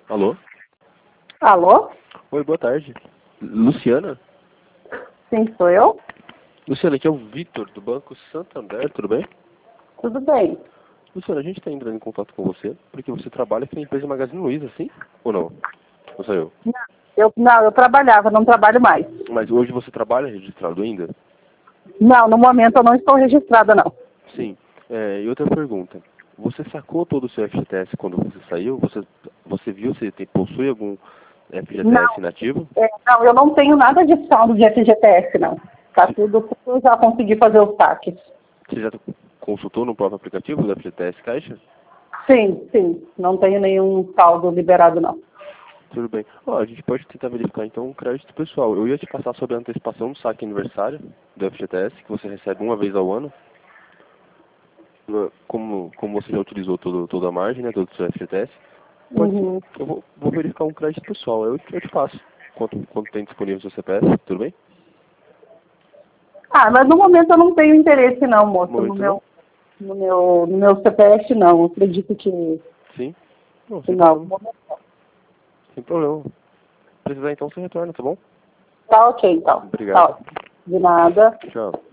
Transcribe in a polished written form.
Alô? Alô? Oi, boa tarde. Luciana? Sim, sou eu? Luciana, aqui é o Vitor, do Banco Santander, tudo bem? Tudo bem. Luciana, a gente está entrando em contato com você porque você trabalha aqui na empresa Magazine Luiza, sim? Ou não? Não sou eu. Eu trabalhava, não trabalho mais. Mas hoje você trabalha registrado ainda? Não, no momento eu não estou registrada, não. Sim. E outra pergunta. Você sacou todo o seu FGTS quando você saiu? Você viu se possui algum FGTS Não, inativo? não, eu não tenho nada de saldo de FGTS, não. Tá tudo, eu já consegui fazer os saques. Você já consultou no próprio aplicativo do FGTS Caixa? Sim, sim, não tenho nenhum saldo liberado, não. Tudo bem. Ó, a gente pode tentar verificar então o crédito pessoal. Eu ia te passar sobre a antecipação do saque aniversário do FGTS, que você recebe uma vez ao ano. Como você já utilizou toda a margem, né, todo o seu FGTS, Uhum. eu vou verificar um crédito pessoal. Eu te passo quanto tem disponível no seu CPF, tudo bem? Ah, mas no momento eu não tenho interesse, não, No moço, momento não? no meu CPF, não. Eu acredito Sim? Não, que sem não. problema. Sem problema. Se precisar então você retorna, tá bom? Tá ok, então. Obrigado. Tá. De nada. Tchau.